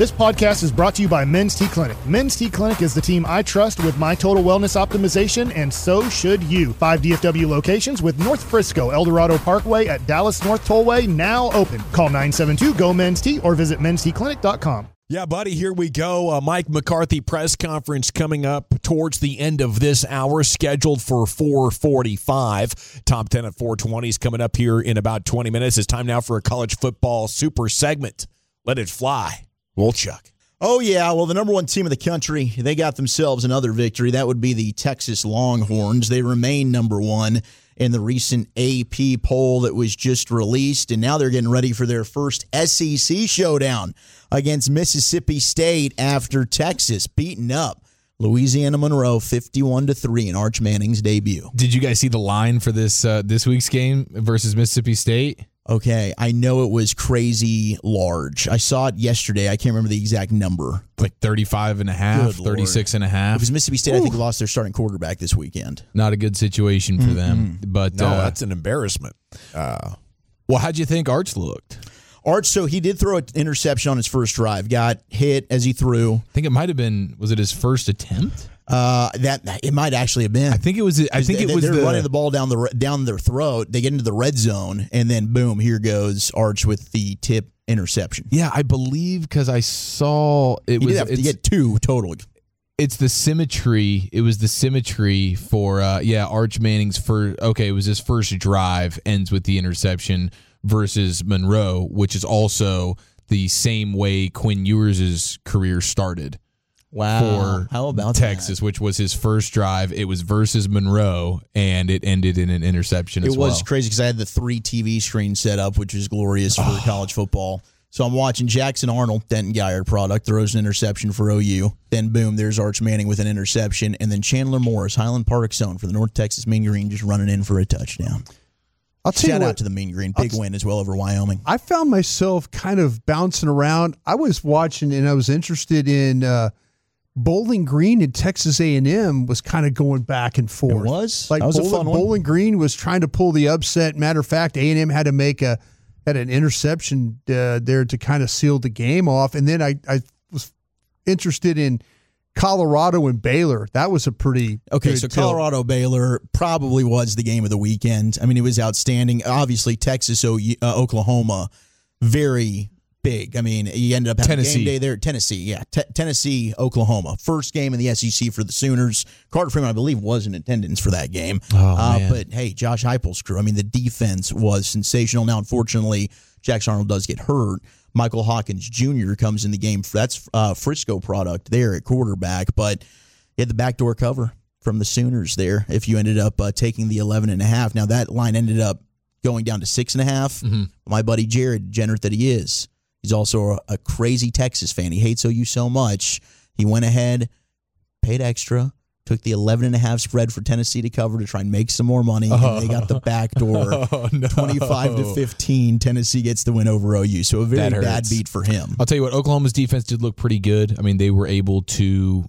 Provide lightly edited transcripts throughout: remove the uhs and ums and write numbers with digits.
This podcast is brought to you by Men's T Clinic. Men's T Clinic is the team I trust with my total wellness optimization, and so should you. 5 DFW locations with North Frisco, Eldorado Parkway at Dallas North Tollway now open. Call 972-GO-MEN'S-T or visit mensteclinic.com. Yeah, buddy, here we go. Mike McCarthy press conference coming up towards the end of this hour, scheduled for 4:45. Top 10 at 4:20 is coming up here in about 20 minutes. It's time now for a college football super segment. Let it fly. Wolchuk. Oh, yeah. Well, the number one team in the country, they got themselves another victory. That would be the Texas Longhorns. They remain number one in the recent AP poll that was just released, and now they're getting ready for their first SEC showdown against Mississippi State after Texas beating up Louisiana Monroe 51-3 in Arch Manning's debut. Did you guys see the line for this week's game versus Mississippi State? Okay, I know it was crazy large. I saw it yesterday. I can't remember the exact number. Like 35.5, 36.5. Because Mississippi State, I think, lost their starting quarterback this weekend. Not a good situation for them. But No, that's an embarrassment. Well, how'd you think Arch looked? Arch, so he did throw an interception on his first drive. Got hit as he threw. I think it might have been, was it his first attempt? That it might actually have been. I think it was. They're running the ball down their throat. They get into the red zone, and then boom, here goes Arch with the tip interception. Yeah, I believe because I saw it He was. did have to get two total. It's the symmetry. It was the symmetry for Arch Manning's first. Okay, it was his first drive ends with the interception versus Monroe, which is also the same way Quinn Ewers' career started. Wow. How about Texas, that? which was his first drive. It was versus Monroe, and it ended in an interception as well. It was crazy because I had the 3 TV screens set up, which is glorious for college football. So I'm watching Jackson Arnold, Denton Guyer product, throws an interception for OU. Then, boom, there's Arch Manning with an interception. And then Chandler Morris, Highland Park zone for the North Texas Mean Green, just running in for a touchdown. I'll tell Shout you out to the Mean Green. Big win as well over Wyoming. I found myself kind of bouncing around. I was watching and I was interested in Bowling Green and Texas A&M was kind of going back and forth. It was? Like that was a fun one. Bowling Green was trying to pull the upset. Matter of fact, A&M had to make an interception there to kind of seal the game off. And then I was interested in Colorado and Baylor. That was a pretty okay. good So tilt. Colorado Baylor probably was the game of the weekend. I mean, it was outstanding. Obviously, Texas Oklahoma, very big. I mean, you ended up having a game day there. Tennessee, Tennessee, Oklahoma. First game in the SEC for the Sooners. Carter Freeman, I believe, was in attendance for that game. But, hey, Josh Heupel's crew, I mean, the defense was sensational. Now, unfortunately, Jackson Arnold does get hurt. Michael Hawkins Jr. comes in the game. That's Frisco product there at quarterback. But you had the backdoor cover from the Sooners there if you ended up taking the 11.5. Now, that line ended up going down to 6.5. Mm-hmm. My buddy Jared, degenerate that he is, he's also a crazy Texas fan. He hates OU so much. He went ahead, paid extra, took the 11.5 spread for Tennessee to cover to try and make some more money. And they got the back door. 25-15. Tennessee gets the win over OU. So a very bad beat for him. I'll tell you what, Oklahoma's defense did look pretty good. I mean, they were able to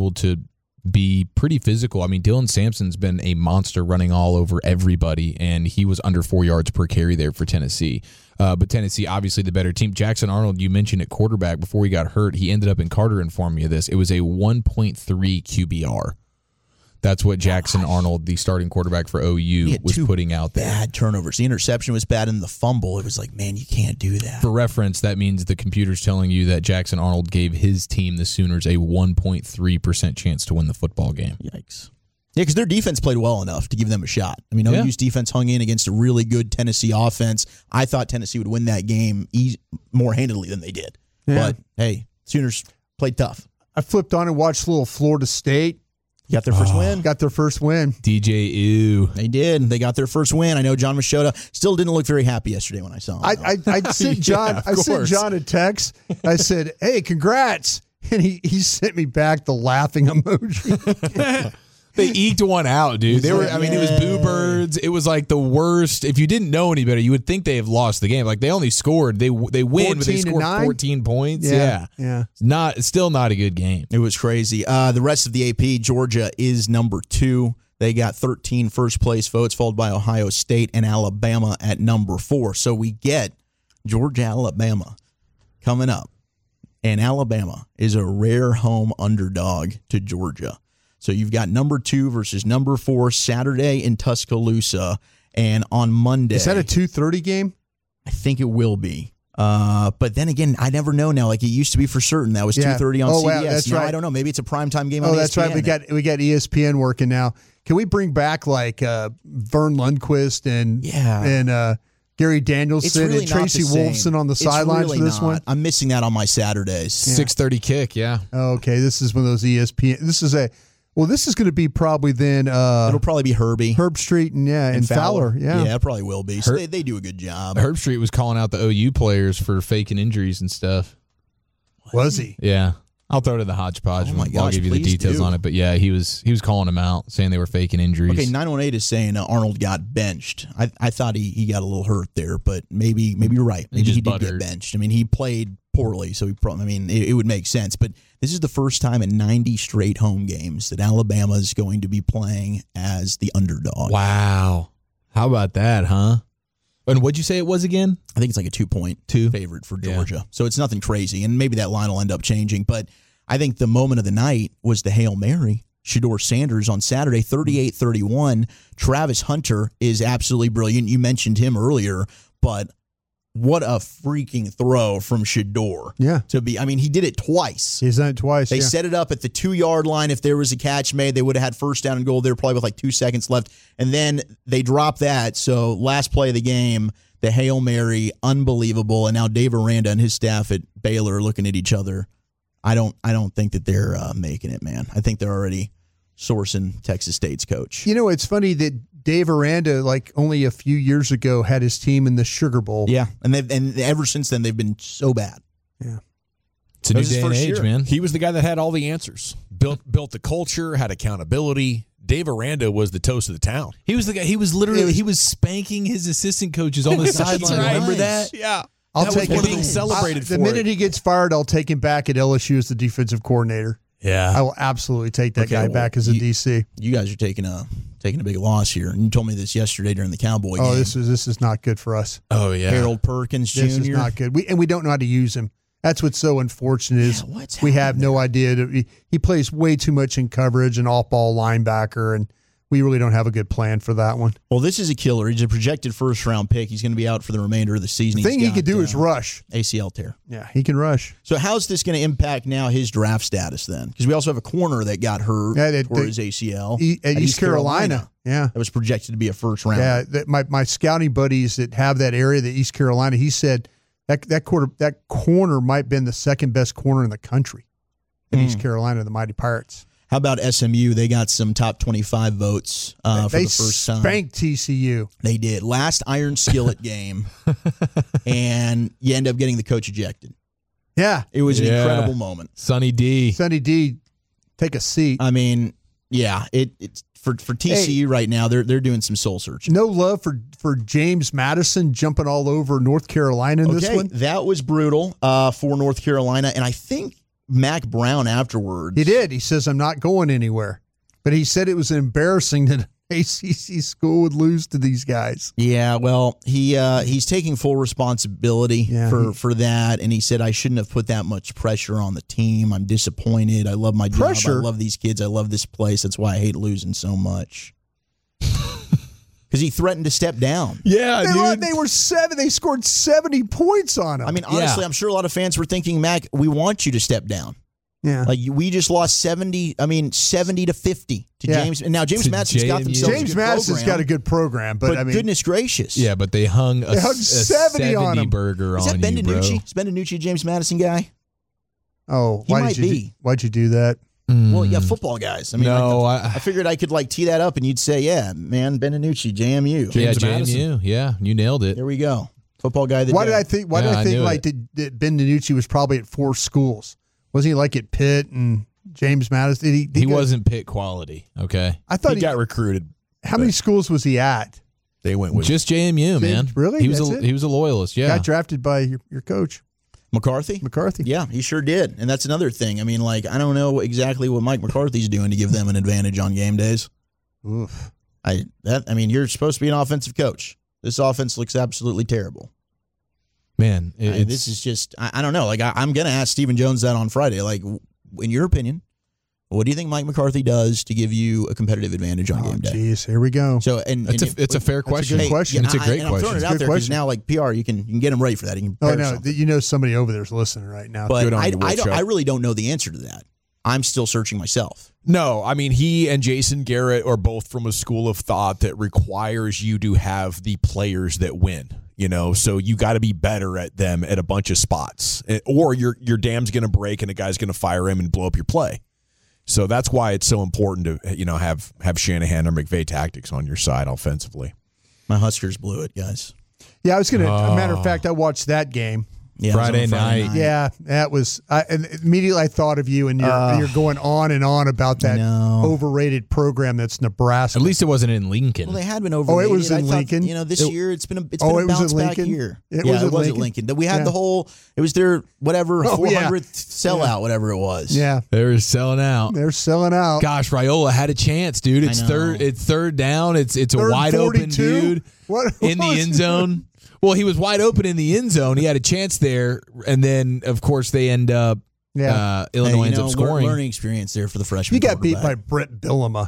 be pretty physical. I mean, Dylan Sampson's been a monster running all over everybody, and he was under 4 yards per carry there for Tennessee. But Tennessee, obviously the better team. Jackson Arnold, you mentioned at quarterback before he got hurt. He ended up, and Carter informed me of this, it was a 1.3 QBR. That's what Jackson Arnold, the starting quarterback for OU, was putting out there. Bad turnovers. The interception was bad, and the fumble, it was like, man, you can't do that. For reference, that means the computer's telling you that Jackson Arnold gave his team, the Sooners, a 1.3% chance to win the football game. Yikes. Yeah, because their defense played well enough to give them a shot. I mean, OU's defense hung in against a really good Tennessee offense. I thought Tennessee would win that game more handily than they did. Yeah. But, hey, Sooners played tough. I flipped on and watched a little Florida State. Got their first win. Got their first win. DJ Ew. They did. They got their first win. I know John Machota still didn't look very happy yesterday when I saw him. I sent John. I sent John a text. I said, "Hey, congrats!" And he sent me back the laughing emoji. They eked one out, dude. They were. I mean, it was Boo Birds. It was like the worst. If you didn't know any better, you would think they have lost the game. Like they only scored. They win, but they scored 14 points. Yeah. Still not a good game. It was crazy. The rest of the AP, Georgia is number 2. They got 13 first place votes, followed by Ohio State and Alabama at number 4. So we get Georgia, Alabama coming up and Alabama is a rare home underdog to Georgia. So you've got number 2 versus number 4 Saturday in Tuscaloosa, and on Monday. Is that a 2:30 game? I think it will be. But then again, I never know now. Like it used to be for certain. That was 2:30 on CBS. Wow, that's now right. I don't know. Maybe it's a primetime game on ESPN. Oh, that's right. We got ESPN working now. Can we bring back like Vern Lundquist and Gary Danielson really and Tracy Wolfson on the sidelines really for this one? I'm missing that on my Saturdays. 6:30 kick, yeah. Okay, this is one of those ESPN. This is going to be probably then. It'll probably be Herb Street and Fowler. Yeah, it probably will be. So they do a good job. Herb Street was calling out the OU players for faking injuries and stuff. Was he? Yeah. I'll throw it to the hodgepodge. Oh my I'll gosh, give you the please details do. on it. But yeah, he was calling them out, saying they were faking injuries. Okay, 918 is saying Arnold got benched. I thought he got a little hurt there, but maybe you're right. Maybe he did get benched. I mean, he played poorly, so it would make sense. But this is the first time in 90 straight home games that Alabama is going to be playing as the underdog. Wow. How about that, huh? And what'd you say it was again? I think it's like a 2.2 favorite for Georgia. Yeah. So it's nothing crazy, and maybe that line will end up changing. But I think the moment of the night was the Hail Mary. Shedeur Sanders on Saturday, 38-31. Travis Hunter is absolutely brilliant. You mentioned him earlier, but what a freaking throw from Shedeur. Yeah. He did it twice. He's done it twice. They set it up at the 2-yard line. If there was a catch made, they would have had first down and goal there probably with like 2 seconds left. And then they dropped that. So last play of the game, the Hail Mary, unbelievable. And now Dave Aranda and his staff at Baylor are looking at each other. I don't think that they're making it, man. I think they're already sourcing Texas State's coach. You know, it's funny that Dave Aranda, like only a few years ago, had his team in the Sugar Bowl. Yeah, and ever since then they've been so bad. Yeah, it's a new day and age, man. He was the guy that had all the answers, built the culture, had accountability. Dave Aranda was the toast of the town. He was the guy. He was spanking his assistant coaches on the sideline. Right. Remember that? Yeah. I'll take him. him. Being celebrated the minute he gets fired, I'll take him back at LSU as the defensive coordinator. Yeah, I will absolutely take that guy back as a DC. You guys are taking a big loss here, and you told me this yesterday during the Cowboy game. Oh, this is not good for us. Oh yeah, Harold Perkins Jr. This is not good. We don't know how to use him. That's what's so unfortunate is we have no idea. He plays way too much in coverage and off-ball linebacker, and we really don't have a good plan for that one. Well, this is a killer. He's a projected first-round pick. He's going to be out for the remainder of the season. The thing he could do is rush. ACL tear. Yeah, he can rush. So how's this going to impact now his draft status then? Because we also have a corner that got hurt for his ACL. At East Carolina. Yeah. That was projected to be a first-round. Yeah, my scouting buddies that have that area, the East Carolina, he said that corner might have been the second best corner in the country in East Carolina, the Mighty Pirates. How about SMU? They got some top 25 votes for the first time. They spanked TCU. They did. Last Iron Skillet game, and you end up getting the coach ejected. Yeah. It was an incredible moment. Sonny D, take a seat. I mean, yeah, it's for TCU right now, they're doing some soul searching. No love for James Madison jumping all over North Carolina in this one? That was brutal for North Carolina, and I think Mac Brown afterwards. He did. He says, I'm not going anywhere. But he said it was embarrassing that ACC school would lose to these guys. Yeah, well, he's taking full responsibility for that, and he said, I shouldn't have put that much pressure on the team. I'm disappointed. I love my job. I love these kids. I love this place. That's why I hate losing so much. Because he threatened to step down. Yeah, dude. They scored 70 points on him. I mean, honestly, I'm sure a lot of fans were thinking, Mac, we want you to step down. Yeah. Like, we just lost 70 to 50 to James. And now James Madison's got themselves James a good Madison's program, got a good program. But I mean, goodness gracious. Yeah, but they hung a 70 on him. burger Is that on Ben you, bro. DiNucci? Is Ben DiNucci a James Madison guy? Oh, why'd you do that? Well, yeah, football guys. I mean, no, I figured I could tee that up, and you'd say, "Yeah, man, Ben DiNucci, JMU." James JMU. Yeah, you nailed it. There we go. Football guy. Why did I think that Ben DiNucci was probably at 4 schools? Wasn't he like at Pitt and James Madison? He wasn't Pitt quality. Okay, I thought he got recruited. How many schools was he at? They went with just JMU, man. Really? He was a loyalist. Yeah, got drafted by your coach. McCarthy? Yeah, he sure did. And that's another thing. I mean, I don't know exactly what Mike McCarthy's doing to give them an advantage on game days. Oof. You're supposed to be an offensive coach. This offense looks absolutely terrible. Man, this is just, I don't know. Like, I'm going to ask Stephen Jones that on Friday. Like, in your opinion, what do you think Mike McCarthy does to give you a competitive advantage on game day? Jeez, here we go. So, it's a fair question. It's a good question. It's a great I'm question. throwing it out there because now, like PR, you can get him ready for that. You can Somebody over there's listening right now. But I really don't know the answer to that. I'm still searching myself. No, I mean, he and Jason Garrett are both from a school of thought that requires you to have the players that win. So you got to be better at them at a bunch of spots, or your dam's going to break and a guy's going to fire him and blow up your play. So that's why it's so important to have Shanahan or McVay tactics on your side offensively. My Huskers blew it, guys. Yeah, I was going to. Matter of fact, I watched that game. Yeah, Friday night. Yeah, that was. And immediately I thought of you, and you're going on and on about that overrated program that's Nebraska. At least it wasn't in Lincoln. Well, they had been overrated. Oh, it was in Lincoln. This year it's been a bounce back year. It was at Lincoln. We had the whole. It was their 400th sellout, whatever it was. Yeah, they were selling out. They're selling out. Gosh, Raiola had a chance, dude. It's third down. It's a wide open dude in the end zone. Well, he was wide open in the end zone. He had a chance there, and then, of course, they end up Illinois ends up scoring. Learning experience there for the freshman. He got beat by Brett Bielema.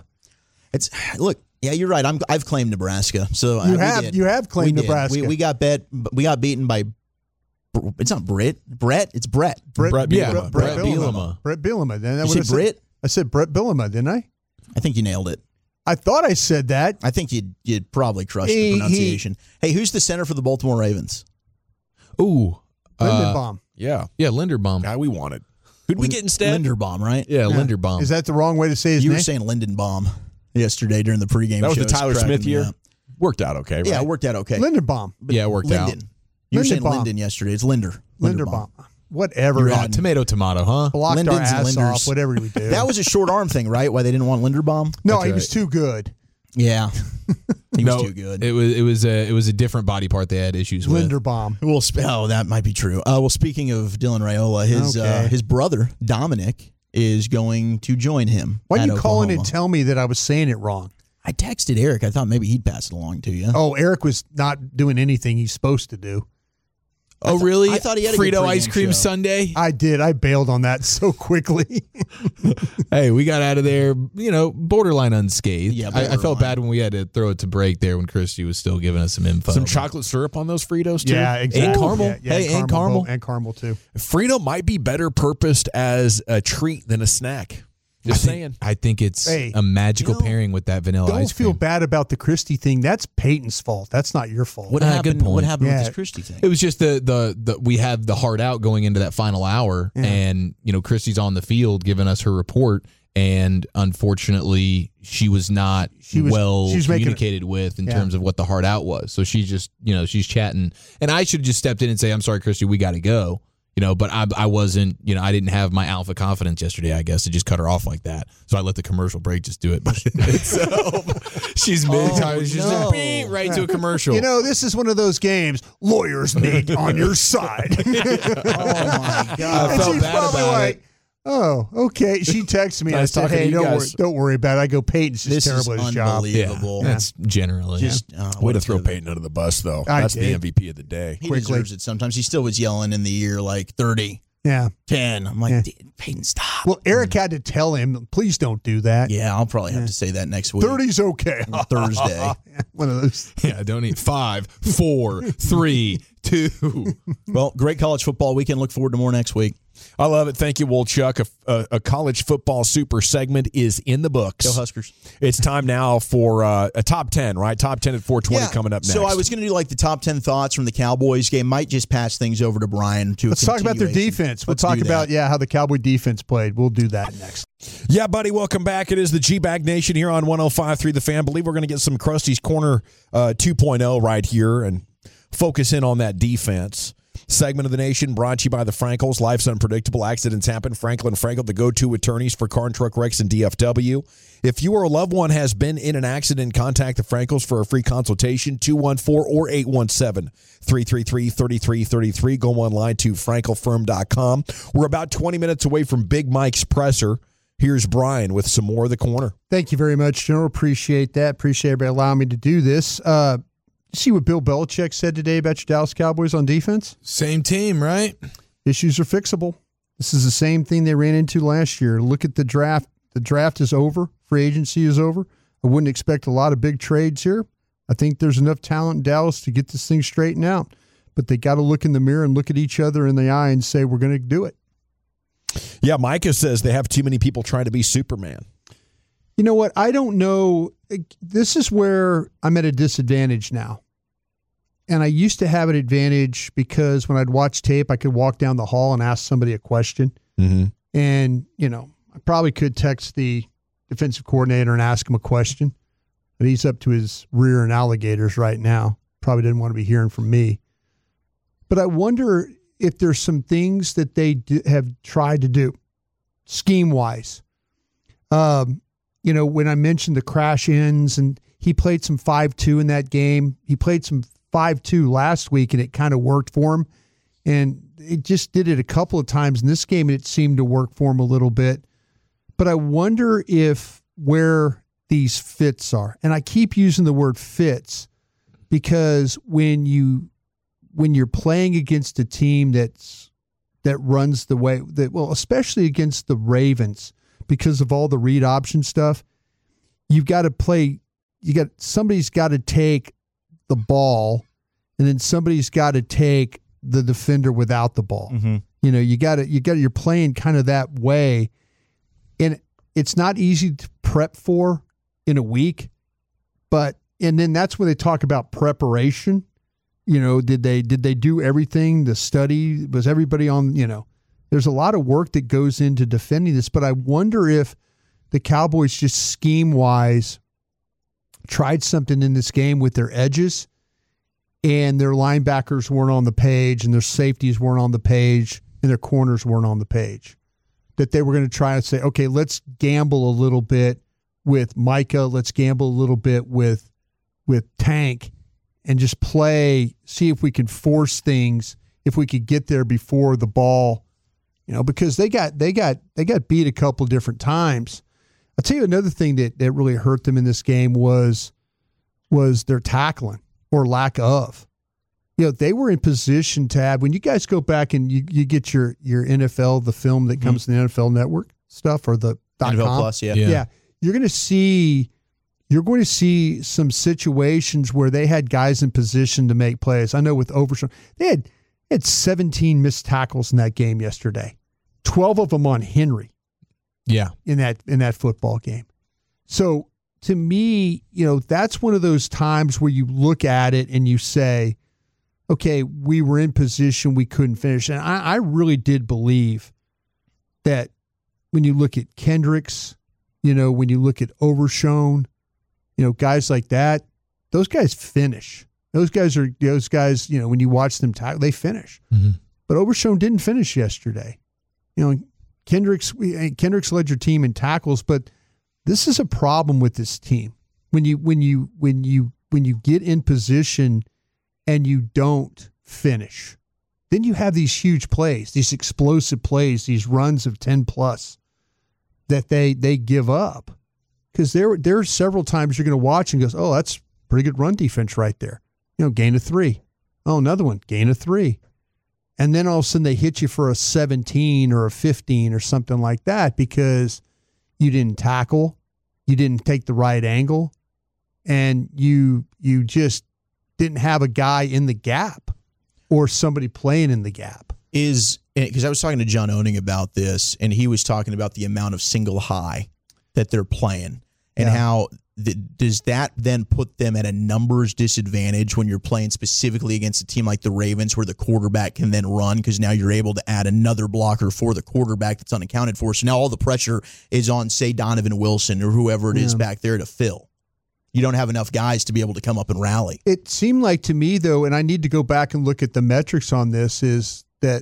You're right. I've claimed Nebraska. So you have claimed Nebraska. We got beaten by. It's not Brett. It's Brett. Brett Bielema. Brett Bielema. Then you said Brett. I said Brett Bielema, didn't I? I think you nailed it. I thought I said that. I think you'd probably crushed the pronunciation. Hey, who's the center for the Baltimore Ravens? Ooh. Linderbaum. Yeah, Linderbaum. Guy we wanted. Who'd we get instead? Linderbaum, right? Yeah, Linderbaum. Is that the wrong way to say his name? You were saying Lindenbaum yesterday during the pregame show. That was the Tyler Smith year? Worked out okay, right? Yeah, it worked out okay. Linderbaum. Yeah, it worked out. You were saying Linden yesterday. It's Linderbaum. Whatever. Tomato, huh? Blocked Lindens our ass and Linders. off, whatever we do. That was a short arm thing, right? Why they didn't want Linderbaum? No, he was too good. Yeah. He was too good. It was a different body part they had issues with. Linderbaum. That might be true. Well, speaking of Dylan Raiola, his brother, Dominic, is going to join him. Why didn't you call in and tell me that I was saying it wrong? I texted Eric. I thought maybe he'd pass it along to you. Oh, Eric was not doing anything he's supposed to do. Oh, really? I thought he had a Frito good ice cream show. Sundae? I did. I bailed on that so quickly. Hey, we got out of there, borderline unscathed. Yeah, I felt bad when we had to throw it to break there when Christy was still giving us some info. Some chocolate syrup on those Fritos, too? Yeah, exactly. And caramel. Yeah, and caramel. And caramel, too. Frito might be better purposed as a treat than a snack. Just saying. I think it's a magical pairing with that vanilla ice cream. Don't feel bad about the Christie thing. That's Peyton's fault. That's not your fault. What happened? Good point. What happened with this Christie thing? It was just the we had the heart out going into that final hour, and Christie's on the field giving us her report, and unfortunately she was not communicated with in terms of what the heart out was. So she just she's chatting, and I should have just stepped in and say, "I'm sorry, Christie, we got to go." But I wasn't, I didn't have my alpha confidence yesterday, I guess, to just cut her off like that. So I let the commercial break just do it. But she's mid-time. She's just right to a commercial. This is one of those games lawyers need on your side. Oh, my God. I felt bad about it. Oh, okay. She texted me. I said, "Hey, don't worry about it." I go, "Peyton's just terrible at his job." Unbelievable. Yeah, that's generally. Way to throw Peyton under the bus, though. That's the MVP of the day. He deserves it sometimes. He still was yelling in the ear like 30. Yeah. 10. I'm like, Peyton, stop. Well, Eric had to tell him, please don't do that. Yeah, I'll probably have to say that next week. 30's okay. On Thursday. One of those. Yeah, don't eat 5, 4, 3, 2. Well, great college football weekend. Look forward to more next week. I love it. Thank you, Wolchuk. A college football super segment is in the books. Go Huskers. It's time now for a top 10, right? Top 10 at 420 coming up next. So I was going to do like the top 10 thoughts from the Cowboys game. Might just pass things over to Brian to Let's talk about their defense. We'll talk about how the Cowboy defense played. We'll do that next. Yeah, buddy, welcome back. It is the G-Bag Nation here on 105.3 The Fan. I believe we're going to get some Krusty's Corner 2.0 right here and focus in on that defense. Segment of the nation brought to you by the Frankels. Life's unpredictable. Accidents happen. Franklin Frankel, the go-to attorneys for car and truck wrecks in DFW. If you or a loved one has been in an accident, contact the Frankels for a free consultation, 214 or 817-333-3333. Go online to frankelfirm.com. We're about 20 minutes away from Big Mike's presser. Here's Brian with some more of the corner. Thank you very much, General. Appreciate that. Appreciate everybody allowing me to do this. See what Bill Belichick said today about your Dallas Cowboys on defense? Same team, right? Issues are fixable. This is the same thing they ran into last year. Look at the draft. The draft is over. Free agency is over. I wouldn't expect a lot of big trades here. I think there's enough talent in Dallas to get this thing straightened out. But they got to look in the mirror and look at each other in the eye and say, we're going to do it. Yeah, Micah says they have too many people trying to be Superman. You know what? I don't know. This is where I'm at a disadvantage now. And I used to have an advantage because when I'd watch tape, I could walk down the hall and ask somebody a question. Mm-hmm. And, I probably could text the defensive coordinator and ask him a question. But he's up to his rear in alligators right now. Probably didn't want to be hearing from me. But I wonder if there's some things that they have tried to do scheme-wise. When I mentioned the crash ins, and he played some 5-2 in that game. He played some 5-2 last week, and it kind of worked for him. And it just did it a couple of times in this game, and it seemed to work for him a little bit. But I wonder if where these fits are. And I keep using the word fits because when you're playing against a team that runs the way that, well, especially against the Ravens, because of all the read option stuff, you've got to play. Somebody's got to take the ball, and then somebody's got to take the defender without the ball. Mm-hmm. You're playing kind of that way, and it's not easy to prep for in a week. And then that's where they talk about preparation. Did they do everything? The study, was everybody on? There's a lot of work that goes into defending this, but I wonder if the Cowboys just scheme-wise tried something in this game with their edges, and their linebackers weren't on the page, and their safeties weren't on the page, and their corners weren't on the page. That they were going to try and say, okay, let's gamble a little bit with Micah, let's gamble a little bit with Tank, and just see if we can force things, if we could get there before the ball. Because they got beat a couple different times. I'll tell you another thing that really hurt them in this game was their tackling or lack of. They were in position to have, when you guys go back and you get your NFL, the film that comes to the NFL Network stuff or the NFL Plus, yeah. You're going to see some situations where they had guys in position to make plays. I know with Overshown, they had 17 missed tackles in that game yesterday. 12 of them on Henry. Yeah. In that football game. So to me, that's one of those times where you look at it and you say, okay, we were in position, we couldn't finish. And I really did believe that when you look at Kendricks, when you look at Overshown, guys like that, those guys finish. Those guys, when you watch them tackle, they finish. Mm-hmm. But Overshown didn't finish yesterday. Kendricks led your team in tackles, but this is a problem with this team. When you get in position and you don't finish, then you have these huge plays, these explosive plays, these runs of 10+ that they give up. Because there are several times you're going to watch and goes, oh, that's pretty good run defense right there. Gain of 3. Oh, another one, gain of 3. And then all of a sudden they hit you for a 17 or a 15 or something like that because you didn't tackle, you didn't take the right angle, and you just didn't have a guy in the gap or somebody playing in the gap. Because I was talking to John Owning about this, and he was talking about the amount of single high that they're playing and how does that then put them at a numbers disadvantage when you're playing specifically against a team like the Ravens where the quarterback can then run because now you're able to add another blocker for the quarterback that's unaccounted for. So now all the pressure is on, say, Donovan Wilson or whoever it is back there to fill. You don't have enough guys to be able to come up and rally. It seemed like to me, though, and I need to go back and look at the metrics on this, is that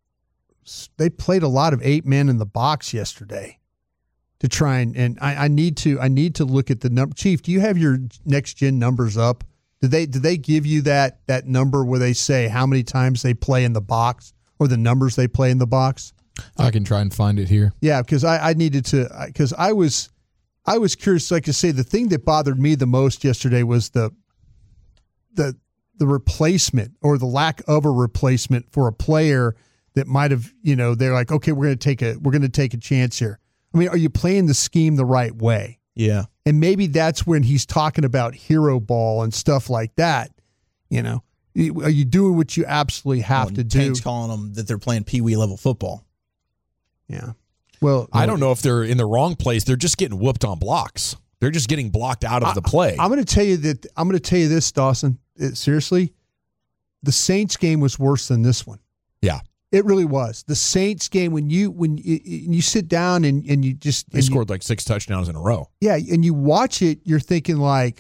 they played a lot of 8 men in the box yesterday. To try and I need to look at the number. Chief, do you have your next gen numbers up? Did they give you that number where they say how many times they play in the box or the numbers they play in the box? I can try and find it here. Yeah, because I needed to, because I was curious. Like I say, the thing that bothered me the most yesterday was the the replacement or the lack of a replacement for a player that might have, they're like, okay, we're going to take a chance here. I mean, are you playing the scheme the right way? Yeah. And maybe that's when he's talking about hero ball and stuff like that. Are you doing what you absolutely have to do? Tank's calling them that they're playing Pee Wee level football. Yeah. Well, I don't know if they're in the wrong place. They're just getting whooped on blocks. They're just getting blocked out of the play. I'm going to tell you this, Dawson. Seriously, the Saints game was worse than this one. Yeah. It really was. The Saints game, when you sit down and you just they scored like 6 touchdowns in a row. Yeah, and you watch it, you're thinking like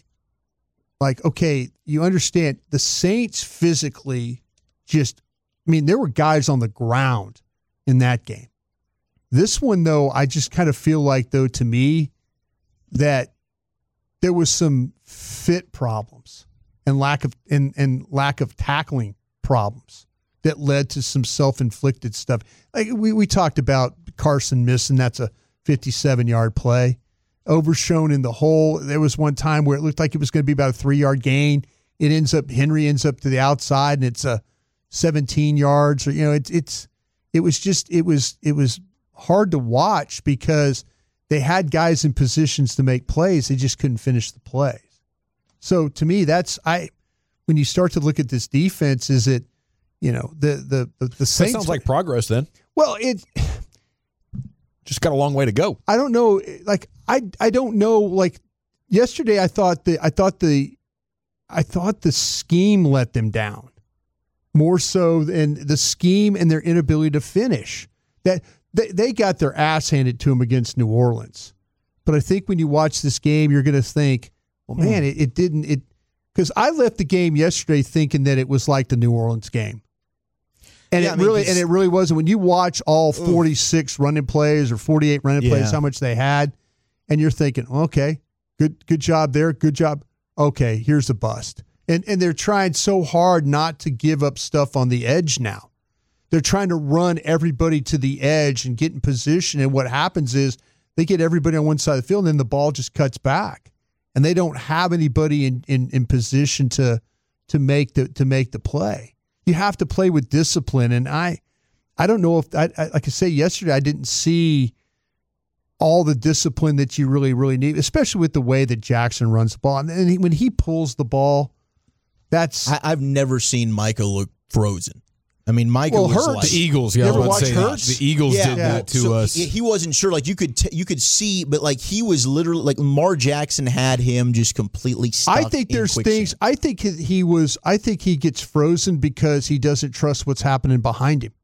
okay, you understand the Saints physically there were guys on the ground in that game. This one though, I just kind of feel like though to me that there was some fit problems and lack of tackling problems that led to some self-inflicted stuff. Like we talked about Carson missing, that's a 57-yard play. Overshown in the hole. There was one time where it looked like it was going to be about a 3-yard gain. Henry ends up to the outside and it's a 17 yards. Or, it was hard to watch because they had guys in positions to make plays. They just couldn't finish the plays. So to me, when you start to look at this defense, is it, the Saints. That sounds like progress then. Well, it just got a long way to go. I don't know. Like, I don't know. Like yesterday, I thought the scheme let them down more so than the scheme and their inability to finish. That they got their ass handed to them against New Orleans. But I think when you watch this game, you're going to think, well, man, it didn't. Because I left the game yesterday thinking that it was like the New Orleans game. And it really wasn't. When you watch all 46 running plays or 48 running plays, how much they had, and you're thinking, okay, good job there, good job. Okay, here's the bust. And they're trying so hard not to give up stuff on the edge now. They're trying to run everybody to the edge and get in position. And what happens is they get everybody on one side of the field, and then the ball just cuts back, and they don't have anybody in position to make the play. You have to play with discipline, and I don't know if like I say yesterday, I didn't see all the discipline that you really, really need, especially with the way that Jackson runs the ball. And when he pulls the ball, I've never seen Micah look frozen. I mean, Micah was Hurts. like The Eagles. Yeah, let's say the Eagles did that to us. He wasn't sure. Like you could see, but like he was literally like Lamar Jackson had him just completely stuck. I think there's things. I think he gets frozen because he doesn't trust what's happening behind him.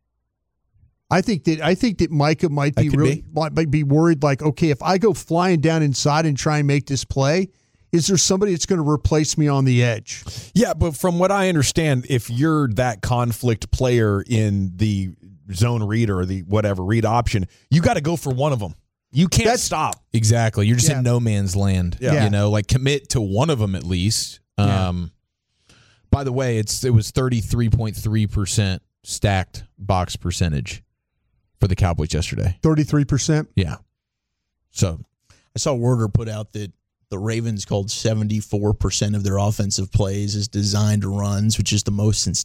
I think that Micah might be worried. Like, okay, if I go flying down inside and try and make this play, is there somebody that's going to replace me on the edge? Yeah, but from what I understand, if you're that conflict player in the zone read or the whatever read option, you got to go for one of them. You can't stop. Exactly. You're just in no man's land. Yeah. Like commit to one of them at least. By the way, it was 33.3% stacked box percentage for the Cowboys yesterday. 33%? Yeah. So I saw Werder put out that the Ravens called 74% of their offensive plays as designed runs, which is the most since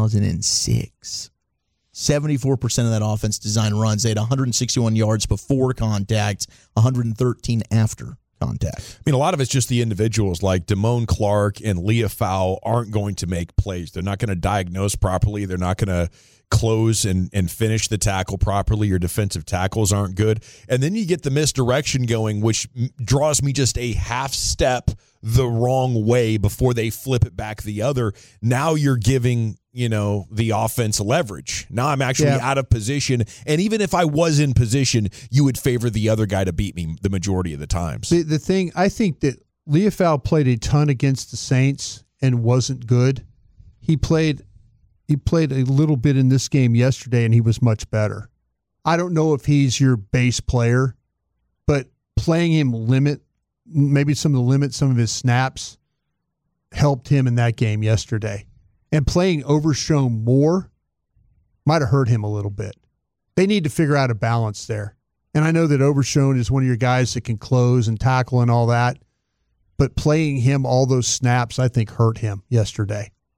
2006. 74% of that offense designed runs. They had 161 yards before contact, 113 after contact. I mean, a lot of it's just the individuals like Damone Clark and Leah Fowl aren't going to make plays. They're not going to diagnose properly. They're not going to close and finish the tackle properly. Your defensive tackles aren't good. And then you get the misdirection going, which draws me just a half step the wrong way before they flip it back the other. Now you're giving, the offense leverage. Now I'm actually out of position. And even if I was in position, you would favor the other guy to beat me the majority of the times. The thing, I think that Leah Fowl played a ton against the Saints and wasn't good. He played a little bit in this game yesterday, and he was much better. I don't know if he's your base player, but playing him maybe some of his snaps helped him in that game yesterday. And playing Overshown more might have hurt him a little bit. They need to figure out a balance there. And I know that Overshown is one of your guys that can close and tackle and all that, but playing him all those snaps, I think, hurt him yesterday.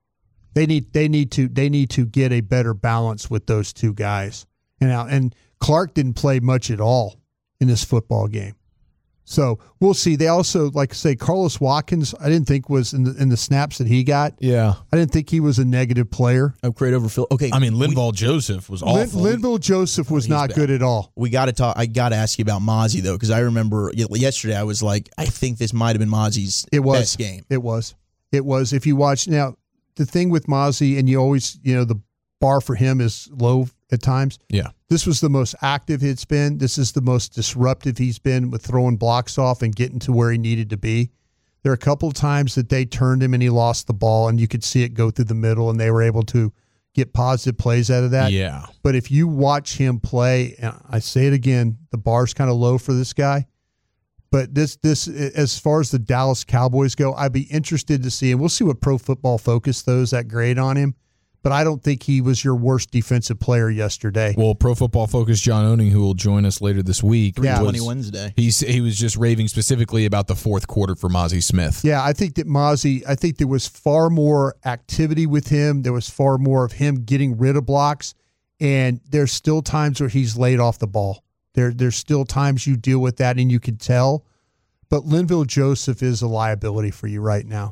They need to get a better balance with those two guys. And Clark didn't play much at all in this football game. So we'll see. They also, like I say, Carlos Watkins, I didn't think was in the snaps that he got. Yeah. I didn't think he was a negative player. Upgrade over Phil. Okay. I mean, Linval Joseph was awful. Linval Joseph was not good at all. We got to talk. I got to ask you about Mozzie, though, because I remember yesterday I was like, I think this might have been Mozzie's best game. It was. If you watch, now, the thing with Mozzie, and you always, the bar for him is low at times. Yeah. This was the most active it's been. This is the most disruptive he's been with throwing blocks off and getting to where he needed to be. There are a couple of times that they turned him and he lost the ball, and you could see it go through the middle, and they were able to get positive plays out of that. Yeah. But if you watch him play, and I say it again, the bar's kind of low for this guy. But this, as far as the Dallas Cowboys go, I'd be interested to see, and we'll see what Pro Football Focus throws that grade on him. But I don't think he was your worst defensive player yesterday. Well, Pro Football Focus John Owning, who will join us later this week, 320 Wednesday. He was just raving specifically about the fourth quarter for Mozzie Smith. Yeah, I think there was far more activity with him. There was far more of him getting rid of blocks, and there's still times where he's laid off the ball. There's still times you deal with that, and you can tell. But Linval Joseph is a liability for you right now.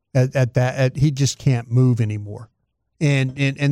He just can't move anymore. And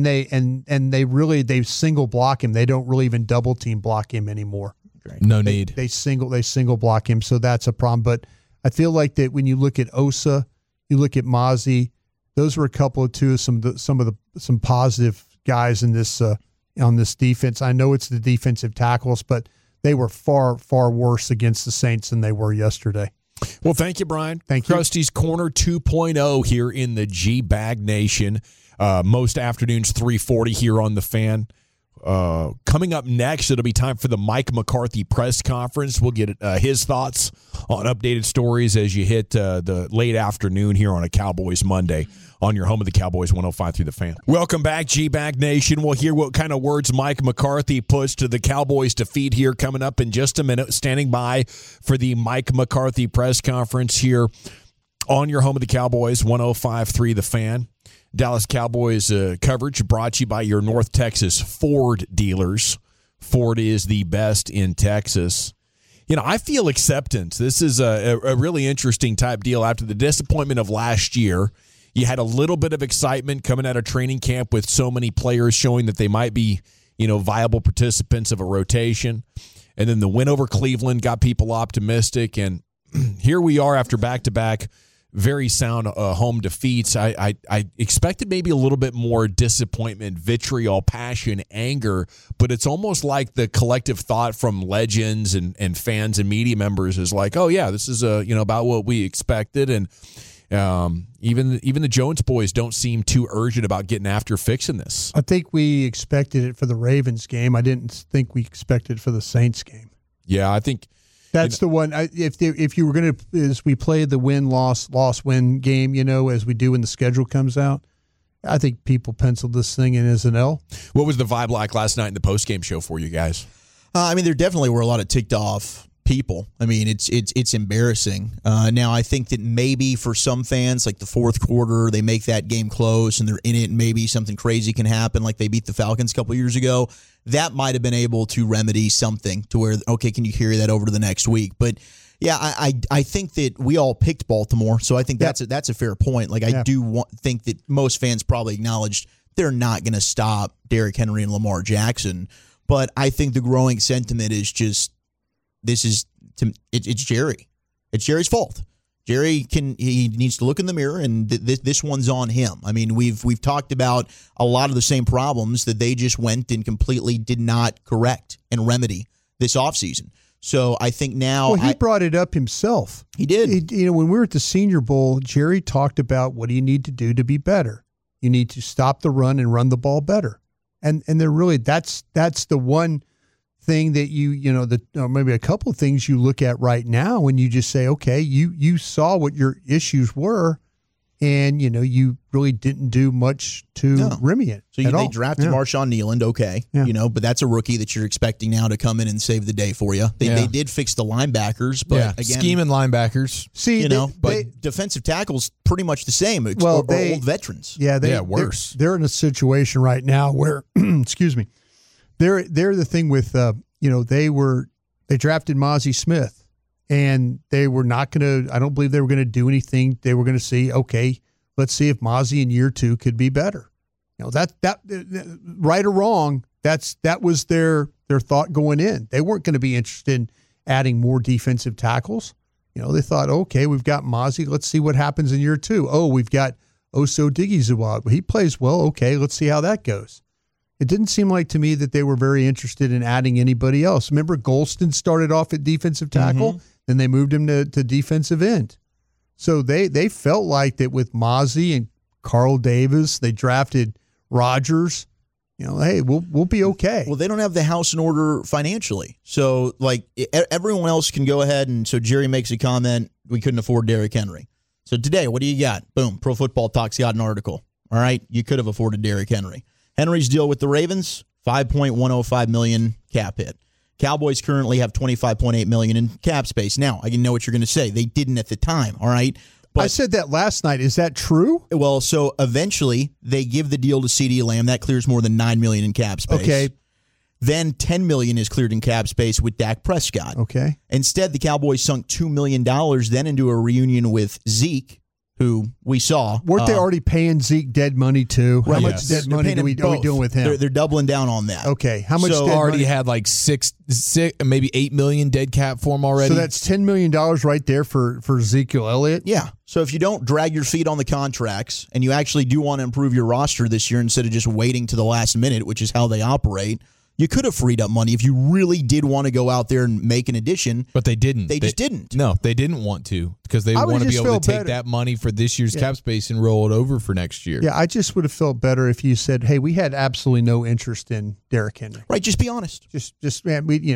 they single block him. They don't really even double team block him anymore. No need. They single block him, so that's a problem. But I feel like that when you look at Osa, you look at Mozzie, those were a couple of some positive guys in this on this defense. I know it's the defensive tackles, but they were far, far worse against the Saints than they were yesterday. Well, thank you, Brian. Thank you. Krusty's Corner 2.0 here in the G-Bag Nation. Most afternoons, 3:40 here on The Fan. Coming up next, it'll be time for the Mike McCarthy press conference. We'll get his thoughts on updated stories as you hit the late afternoon here on a Cowboys Monday on your home of the Cowboys 105 through The Fan. Welcome back, G-Bag Nation. We'll hear what kind of words Mike McCarthy puts to the Cowboys' defeat here coming up in just a minute. Standing by for the Mike McCarthy press conference here on your home of the Cowboys 105.3 The Fan. Dallas Cowboys coverage brought to you by your North Texas Ford dealers. Ford is the best in Texas. I feel acceptance. This is a really interesting type deal. After the disappointment of last year, you had a little bit of excitement coming out of training camp with so many players showing that they might be, viable participants of a rotation. And then the win over Cleveland got people optimistic. And here we are after back-to-back very sound home defeats. I expected maybe a little bit more disappointment, vitriol, passion, anger, but it's almost like the collective thought from legends and fans and media members is like, oh yeah, this is about what we expected. And even the Jones boys don't seem too urgent about getting after fixing this. I think we expected it for the Ravens game. I didn't think we expected it for the Saints game. Yeah, I think that's the one. If you were going to, as we play the win-loss-win game, as we do when the schedule comes out, I think people penciled this thing in as an L. What was the vibe like last night in the postgame show for you guys? There definitely were a lot of ticked off people. It's embarrassing. Now, I think that maybe for some fans, like the fourth quarter, they make that game close and they're in it and maybe something crazy can happen, like they beat the Falcons a couple years ago. That might have been able to remedy something to where, okay, can you carry that over to the next week? But yeah, I think that we all picked Baltimore, so I think that's a fair point. I do think that most fans probably acknowledged they're not going to stop Derrick Henry and Lamar Jackson. But I think the growing sentiment is just it's Jerry. It's Jerry's fault. Jerry needs to look in the mirror, and this one's on him. We've talked about a lot of the same problems that they just went and completely did not correct and remedy this offseason. So I think now he brought it up himself. He did. When we were at the Senior Bowl, Jerry talked about what do you need to do to be better. You need to stop the run and run the ball better. And they're really that's the one thing that maybe a couple of things you look at right now when you just say, okay, you saw what your issues were, and you really didn't do much to Remian. So they drafted Marshawn Kneeland, but that's a rookie that you're expecting now to come in and save the day for you. They did fix the linebackers, but again, scheming linebackers. But defensive tackles pretty much the same. Well, they're old veterans. Yeah, worse. They're in a situation right now where, excuse me, they're the thing with they drafted Mozzie Smith. And they were not going to, I don't believe they were going to do anything. They were going to see, okay, let's see if Mozzie in year 2 could be better. That right or wrong, that was their thought going in. They weren't going to be interested in adding more defensive tackles. They thought, okay, we've got Mozzie. Let's see what happens in year 2. Oh, we've got Oso Odighizuwa. He plays well. Okay, let's see how that goes. It didn't seem like to me that they were very interested in adding anybody else. Remember, Golston started off at defensive tackle. Mm-hmm. Then they moved him to defensive end. So they felt like that with Mozzie and Carl Davis, they drafted Rodgers. Hey, we'll be okay. Well, they don't have the house in order financially. So, everyone else can go ahead. And so Jerry makes a comment, we couldn't afford Derrick Henry. So today, what do you got? Boom, Pro Football Talk's got an article. All right, you could have afforded Derrick Henry. Henry's deal with the Ravens, $5.105 million cap hit. Cowboys currently have $25.8 million in cap space. Now, I know what you're going to say. They didn't at the time, all right? But I said that last night. Is that true? Well, so eventually they give the deal to CeeDee Lamb. That clears more than $9 million in cap space. Okay. Then $10 million is cleared in cap space with Dak Prescott. Okay. Instead, the Cowboys sunk $2 million then into a reunion with Zeke, who we saw. Weren't they already paying Zeke dead money too? How much dead money are we doing with him? They're doubling down on that. Okay. How much dead already money? Had like six, maybe $8 million dead cap for him already. So that's $10 million right there for Ezekiel Elliott? Yeah. So if you don't drag your feet on the contracts and you actually do want to improve your roster this year instead of just waiting to the last minute, which is how they operate, you could have freed up money if you really did want to go out there and make an addition. But they didn't. They just didn't. No, they didn't want to because they want to be able to take that money for this year's cap space and roll it over for next year. Yeah, I just would have felt better if you said, hey, we had absolutely no interest in Derrick Henry. Right, just be honest. Just we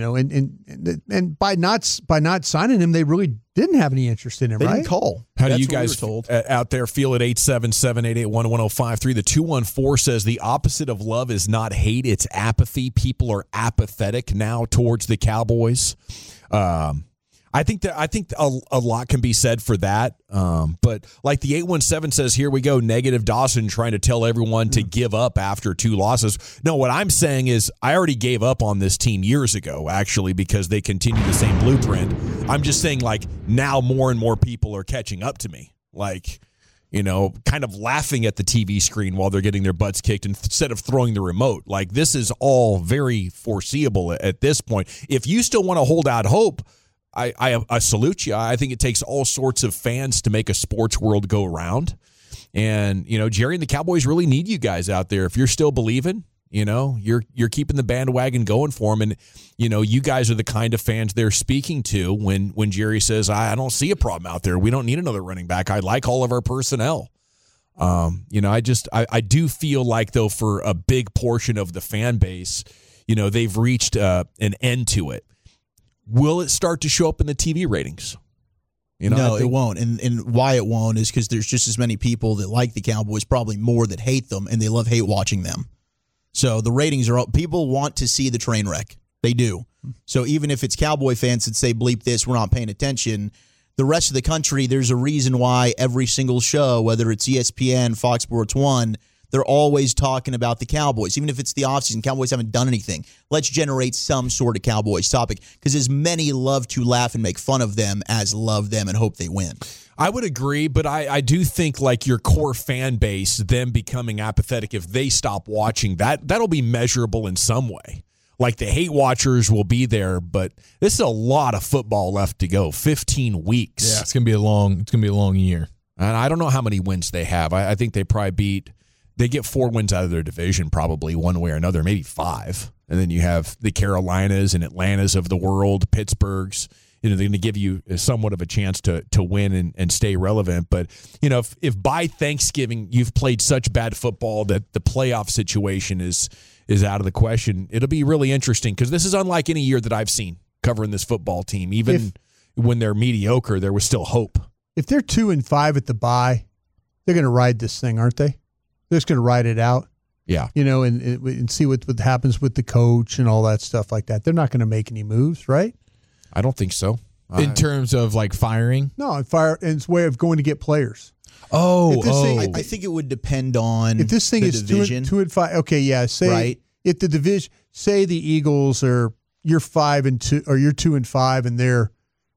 and by not signing him, they really didn't have any interest in him, they right? Didn't call. How do you guys out there feel at 877-881-1053? The 214 says the opposite of love is not hate, it's apathy. People are apathetic now towards the Cowboys. I think a lot can be said for that. But like the 817 says, here we go, negative Dawson trying to tell everyone to give up after 2 losses. No, what I'm saying is I already gave up on this team years ago, actually, because they continue the same blueprint. I'm just saying, like, now more and more people are catching up to me. Like, kind of laughing at the TV screen while they're getting their butts kicked instead of throwing the remote. Like, this is all very foreseeable at this point. If you still want to hold out hope, I salute you. I think it takes all sorts of fans to make a sports world go round. And, Jerry and the Cowboys really need you guys out there. If you're still believing, you're keeping the bandwagon going for them. And, you guys are the kind of fans they're speaking to when Jerry says, I don't see a problem out there. We don't need another running back. I like all of our personnel. I do feel like, though, for a big portion of the fan base, they've reached an end to it. Will it start to show up in the TV ratings? No, it won't. And why it won't is because there's just as many people that like the Cowboys, probably more that hate them, and they love hate watching them. So the ratings are up. People want to see the train wreck. They do. So even if it's Cowboy fans that say, bleep this, we're not paying attention, the rest of the country, there's a reason why every single show, whether it's ESPN, Fox Sports 1, they're always talking about the Cowboys. Even if it's the offseason, Cowboys haven't done anything. Let's generate some sort of Cowboys topic because as many love to laugh and make fun of them as love them and hope they win. I would agree, but I do think like your core fan base, them becoming apathetic, if they stop watching, that'll be measurable in some way. Like the hate watchers will be there, but this is a lot of football left to go. 15 weeks. Yeah, it's gonna be a long year. And I don't know how many wins they have. I think they probably they get 4 wins out of their division, probably one way or another, maybe 5. And then you have the Carolinas and Atlantas of the world, Pittsburghs. They're going to give you somewhat of a chance to win and stay relevant. But, if by Thanksgiving you've played such bad football that the playoff situation is out of the question, it'll be really interesting because this is unlike any year that I've seen covering this football team. Even when they're mediocre, there was still hope. If they're 2-5 at the bye, they're going to ride this thing, aren't they? They're just going to ride it out. Yeah. And see what happens with the coach and all that stuff like that. They're not going to make any moves, right? I don't think so. In terms of like firing? No, and it's a way of going to get players. I think it would depend on if this thing is division. 2-5. Okay, yeah. Say right. If the division, say the Eagles you're 5-2 or you're 2-5, and they're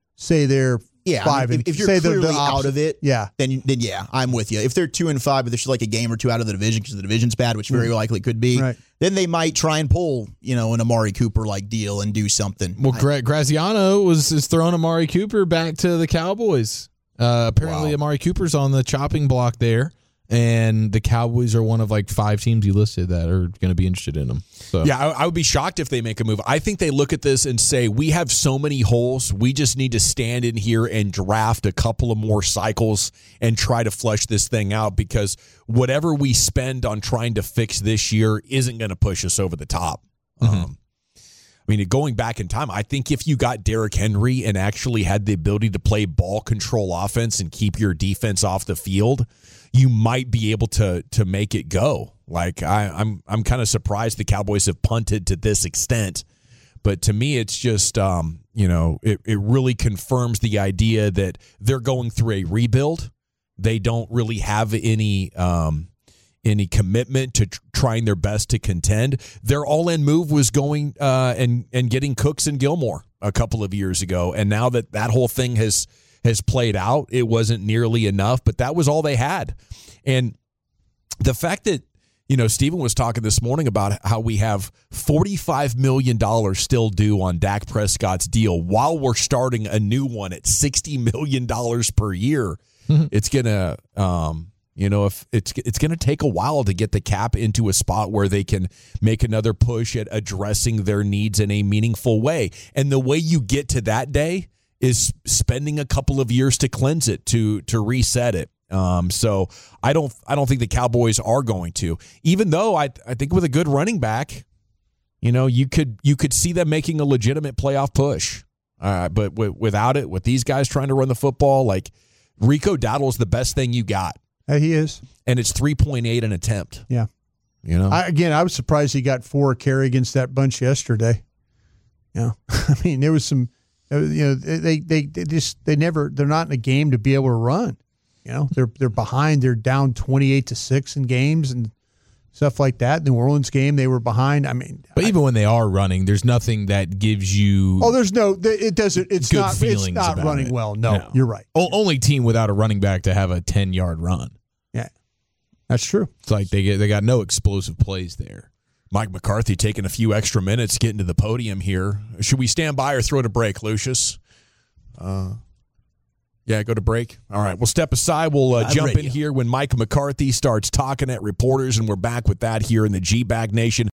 5. If you're say clearly out of it, yeah, then yeah, I'm with you. If they're 2-5, but there's like a game or two out of the division because the division's bad, which very likely could be, right. Then they might try and pull an Amari Cooper like deal and do something. Well, Graziano is throwing Amari Cooper back to the Cowboys. Apparently, Amari Cooper's on the chopping block there, and the Cowboys are one of like 5 teams he listed that are going to be interested in him. So. Yeah, I would be shocked if they make a move. I think they look at this and say, we have so many holes, we just need to stand in here and draft a couple of more cycles and try to flush this thing out, because whatever we spend on trying to fix this year isn't going to push us over the top. Going back in time, I think if you got Derrick Henry and actually had the ability to play ball control offense and keep your defense off the field, you might be able to make it go. Like I'm kind of surprised the Cowboys have punted to this extent, but to me it's just it really confirms the idea that they're going through a rebuild. They don't really have any commitment to trying their best to contend. Their all-in move was going and getting Cooks and Gilmore a couple of years ago, and now that whole thing has played out, it wasn't nearly enough, but that was all they had. And the fact that Stephen was talking this morning about how we have $45 million still due on Dak Prescott's deal while we're starting a new one at $60 million per year. It's gonna if it's going to take a while to get the cap into a spot where they can make another push at addressing their needs in a meaningful way. And the way you get to that day is spending a couple of years to cleanse it, to reset it. So I don't think the Cowboys are going to, even though I think with a good running back, you could see them making a legitimate playoff push. But without it, with these guys trying to run the football, like Rico Dowdle is the best thing you got. He is. And it's 3.8 an attempt. Yeah. I was surprised he got 4 carry against that bunch yesterday. Yeah. There was some, they're not in a game to be able to run. They're behind. They're down 28-6 in games and stuff like that. New Orleans game, they were behind. But even when they are running, there's nothing that gives you. Oh, there's no. It doesn't. It's good not. Feelings it's not about running it. well. No, you're right. Only team without a running back to have a 10-yard run. Yeah, that's true. It's like they got no explosive plays there. Mike McCarthy taking a few extra minutes getting to the podium here. Should we stand by or throw to break, Lucius? Yeah, go to break. All right, we'll step aside. We'll jump in here when Mike McCarthy starts talking at reporters, and we're back with that here in the G-Bag Nation.